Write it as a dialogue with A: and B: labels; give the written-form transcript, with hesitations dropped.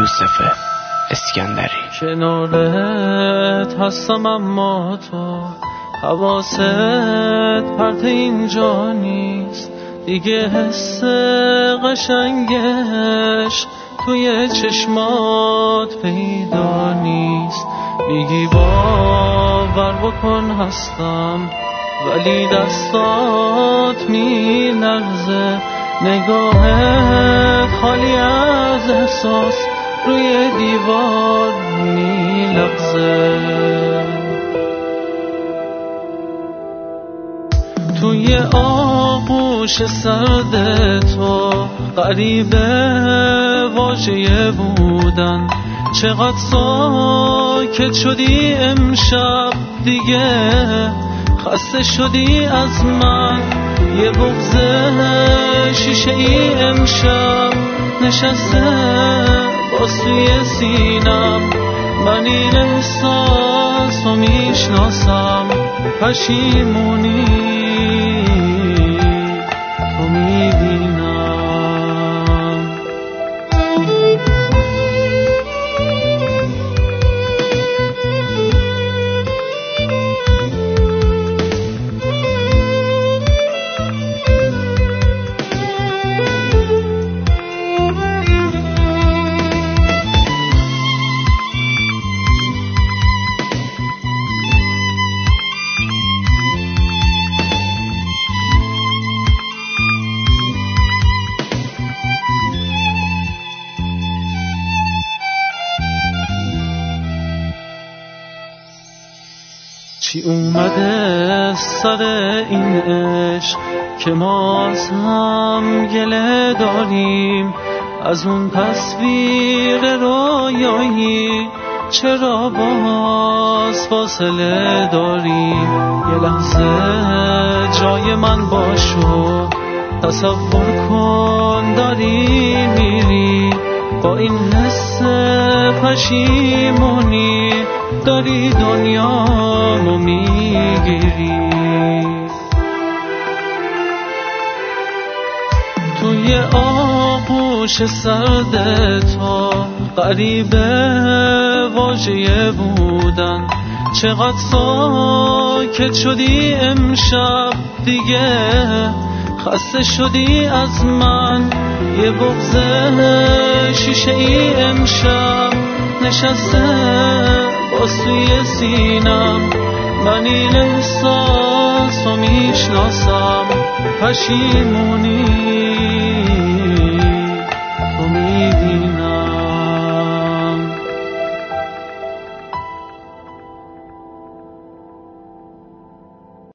A: یوسف اسکندری.
B: کنارت هستم اما تو حواست پرت اینجا نیست دیگه، حس قشنگش توی چشمات پیدا نیست. میگی باور بکن هستم ولی دستات میلرزه، نگاهت خالی از احساس روی دیوار میلغزه. توی آغوش سرد تو غریبه واژه بودن، چقدر ساکت شدی امشب دیگه، خسته شدی از من. یه بغض شیشه ای امشب نشسته باز توی سینم، من این احساس رو میشناسم. پشیمونی تو میبینم. چی اومده سر این عشق که ما از هم گله داریم، از اون تصویر رویایی چرا باز فاصله داریم. یه لحظه جای من باشو، تصور کن داری میری با این حس پشیمونی، داری دنیامو میگیری. توی آغوش سرد تو غریبه واژه بودن، چقدر ساکت شدی امشب دیگه، خسته شدی از من. یه بغض شیشه ای امشب نشسته باز توی سینم، من این احساس رو میشناسم. پشیمونی